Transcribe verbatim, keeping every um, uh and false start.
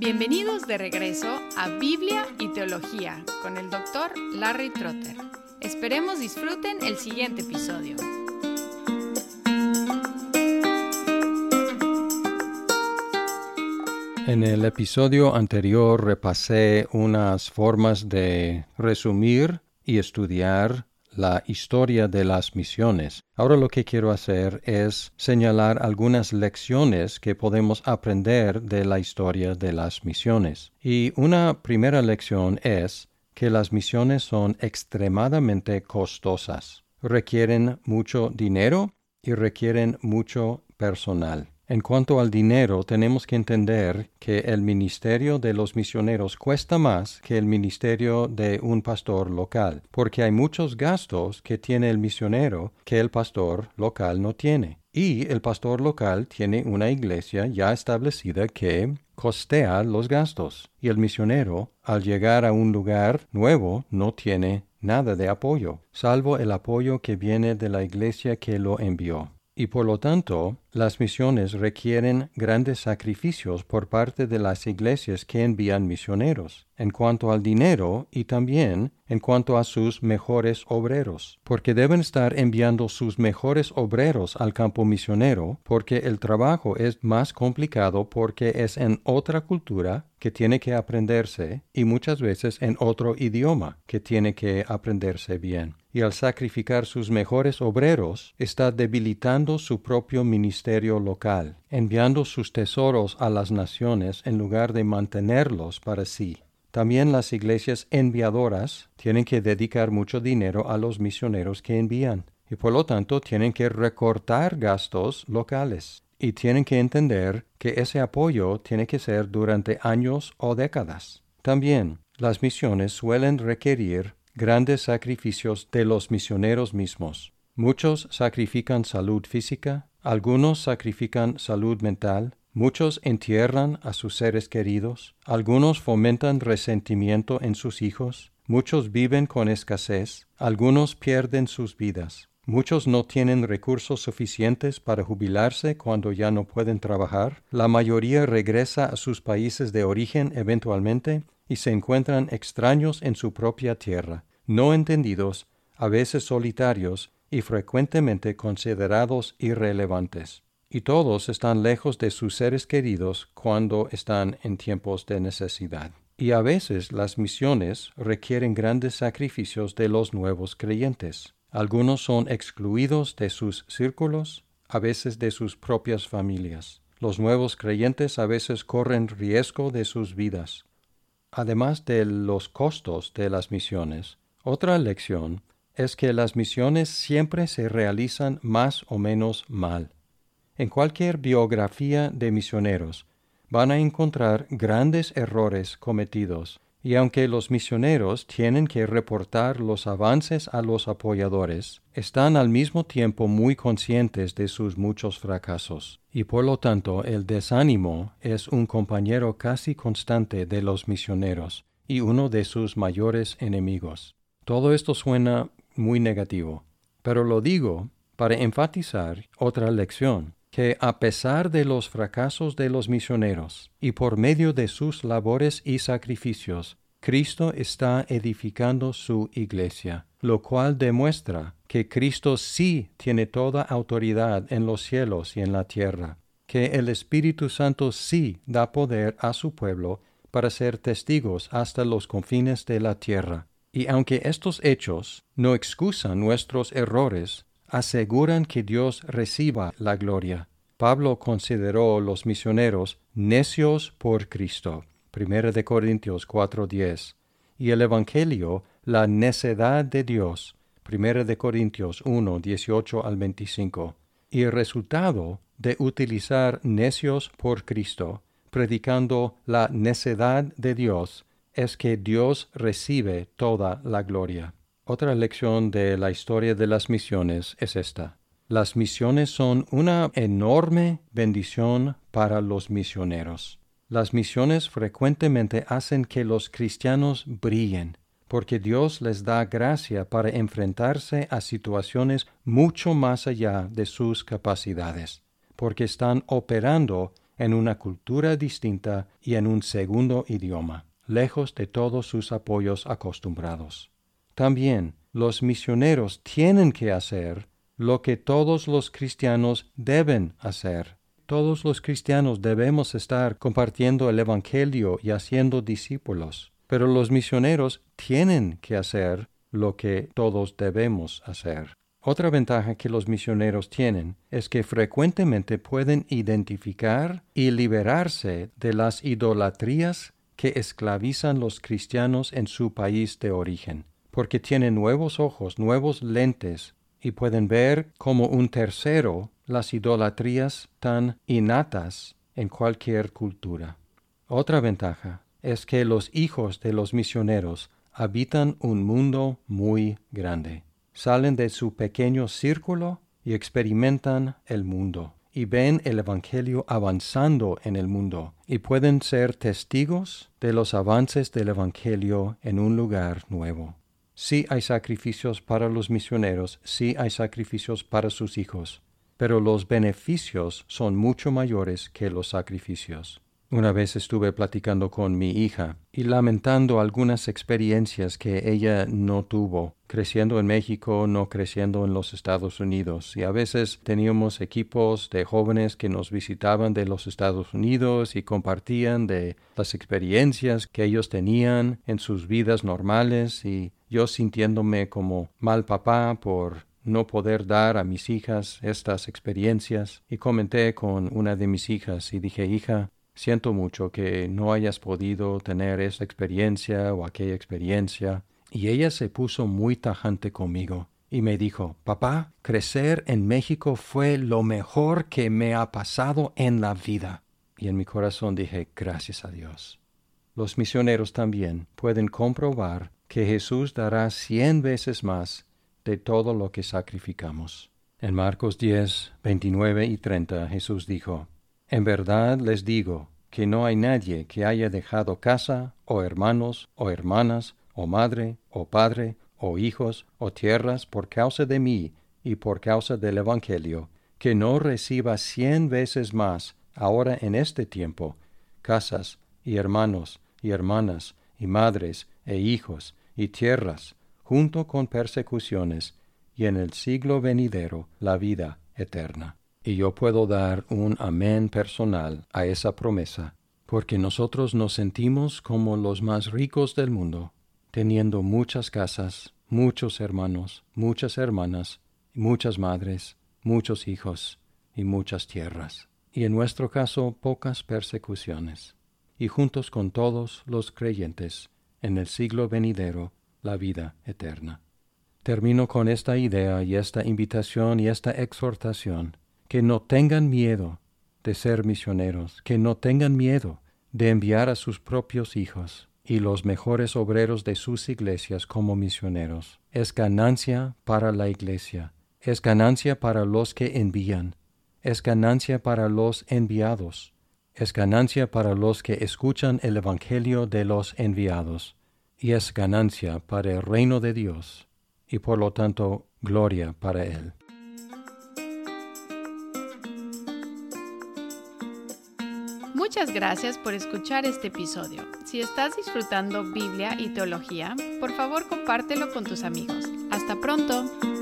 Bienvenidos de regreso a Biblia y Teología con el doctor Larry Trotter. Esperemos disfruten el siguiente episodio. En el episodio anterior repasé unas formas de resumir y estudiar la historia de las misiones. Ahora lo que quiero hacer es señalar algunas lecciones que podemos aprender de la historia de las misiones. Y una primera lección es que las misiones son extremadamente costosas. Requieren mucho dinero y requieren mucho personal. En cuanto al dinero, tenemos que entender que el ministerio de los misioneros cuesta más que el ministerio de un pastor local, porque hay muchos gastos que tiene el misionero que el pastor local no tiene. Y el pastor local tiene una iglesia ya establecida que costea los gastos, y el misionero, al llegar a un lugar nuevo, no tiene nada de apoyo, salvo el apoyo que viene de la iglesia que lo envió. Y por lo tanto, las misiones requieren grandes sacrificios por parte de las iglesias que envían misioneros, en cuanto al dinero y también en cuanto a sus mejores obreros, porque deben estar enviando sus mejores obreros al campo misionero, porque el trabajo es más complicado porque es en otra cultura que tiene que aprenderse y muchas veces en otro idioma que tiene que aprenderse bien. Y al sacrificar sus mejores obreros, está debilitando su propio ministerio local, enviando sus tesoros a las naciones en lugar de mantenerlos para sí. También las iglesias enviadoras tienen que dedicar mucho dinero a los misioneros que envían, y por lo tanto tienen que recortar gastos locales. Y tienen que entender que ese apoyo tiene que ser durante años o décadas. También, las misiones suelen requerir grandes sacrificios de los misioneros mismos. Muchos sacrifican salud física, algunos sacrifican salud mental, muchos entierran a sus seres queridos, algunos fomentan resentimiento en sus hijos, muchos viven con escasez, algunos pierden sus vidas. Muchos no tienen recursos suficientes para jubilarse cuando ya no pueden trabajar. La mayoría regresa a sus países de origen eventualmente y se encuentran extraños en su propia tierra, no entendidos, a veces solitarios y frecuentemente considerados irrelevantes. Y todos están lejos de sus seres queridos cuando están en tiempos de necesidad. Y a veces las misiones requieren grandes sacrificios de los nuevos creyentes. Algunos son excluidos de sus círculos, a veces de sus propias familias. Los nuevos creyentes a veces corren riesgo de sus vidas. Además de los costos de las misiones, otra lección es que las misiones siempre se realizan más o menos mal. En cualquier biografía de misioneros van a encontrar grandes errores cometidos, y aunque los misioneros tienen que reportar los avances a los apoyadores, están al mismo tiempo muy conscientes de sus muchos fracasos, y por lo tanto el desánimo es un compañero casi constante de los misioneros y uno de sus mayores enemigos. Todo esto suena muy negativo, pero lo digo para enfatizar otra lección, que a pesar de los fracasos de los misioneros y por medio de sus labores y sacrificios, Cristo está edificando su iglesia, lo cual demuestra que Cristo sí tiene toda autoridad en los cielos y en la tierra, que el Espíritu Santo sí da poder a su pueblo para ser testigos hasta los confines de la tierra. Y aunque estos hechos no excusan nuestros errores, aseguran que Dios reciba la gloria. Pablo consideró los misioneros necios por Cristo, Primera de Corintios cuatro diez, y el Evangelio la necedad de Dios, Primera de Corintios uno dieciocho al veinticinco. Y el resultado de utilizar necios por Cristo, predicando la necedad de Dios, es que Dios recibe toda la gloria. Otra lección de la historia de las misiones es esta. Las misiones son una enorme bendición para los misioneros. Las misiones frecuentemente hacen que los cristianos brillen, porque Dios les da gracia para enfrentarse a situaciones mucho más allá de sus capacidades, porque están operando en una cultura distinta y en un segundo idioma, lejos de todos sus apoyos acostumbrados. También los misioneros tienen que hacer lo que todos los cristianos deben hacer. Todos los cristianos debemos estar compartiendo el Evangelio y haciendo discípulos, pero los misioneros tienen que hacer lo que todos debemos hacer. Otra ventaja que los misioneros tienen es que frecuentemente pueden identificar y liberarse de las idolatrías que esclavizan los cristianos en su país de origen, porque tienen nuevos ojos, nuevos lentes, y pueden ver como un tercero las idolatrías tan innatas en cualquier cultura. Otra ventaja es que los hijos de los misioneros habitan un mundo muy grande. Salen de su pequeño círculo y experimentan el mundo, y ven el Evangelio avanzando en el mundo, y pueden ser testigos de los avances del Evangelio en un lugar nuevo. Sí hay sacrificios para los misioneros, sí hay sacrificios para sus hijos, pero los beneficios son mucho mayores que los sacrificios. Una vez estuve platicando con mi hija y lamentando algunas experiencias que ella no tuvo, creciendo en México, no creciendo en los Estados Unidos. Y a veces teníamos equipos de jóvenes que nos visitaban de los Estados Unidos y compartían de las experiencias que ellos tenían en sus vidas normales, y yo sintiéndome como mal papá por no poder dar a mis hijas estas experiencias. Y comenté con una de mis hijas y dije: hija, siento mucho que no hayas podido tener esa experiencia o aquella experiencia. Y ella se puso muy tajante conmigo y me dijo: papá, crecer en México fue lo mejor que me ha pasado en la vida. Y en mi corazón dije: gracias a Dios. Los misioneros también pueden comprobar que Jesús dará cien veces más de todo lo que sacrificamos. En Marcos diez, veintinueve y treinta, Jesús dijo: en verdad les digo que no hay nadie que haya dejado casa, o hermanos, o hermanas, o madre, o padre, o hijos, o tierras por causa de mí y por causa del Evangelio, que no reciba cien veces más ahora en este tiempo, casas, y hermanos, y hermanas, y madres, e hijos, y tierras, junto con persecuciones, y en el siglo venidero la vida eterna. Y yo puedo dar un amén personal a esa promesa, porque nosotros nos sentimos como los más ricos del mundo, teniendo muchas casas, muchos hermanos, muchas hermanas, muchas madres, muchos hijos y muchas tierras. Y en nuestro caso, pocas persecuciones. Y juntos con todos los creyentes, en el siglo venidero, la vida eterna. Termino con esta idea y esta invitación y esta exhortación: que no tengan miedo de ser misioneros, que no tengan miedo de enviar a sus propios hijos y los mejores obreros de sus iglesias como misioneros. Es ganancia para la iglesia, es ganancia para los que envían, es ganancia para los enviados, es ganancia para los que escuchan el Evangelio de los enviados, y es ganancia para el reino de Dios, y por lo tanto, gloria para Él. Muchas gracias por escuchar este episodio. Si estás disfrutando Biblia y teología, por favor compártelo con tus amigos. ¡Hasta pronto!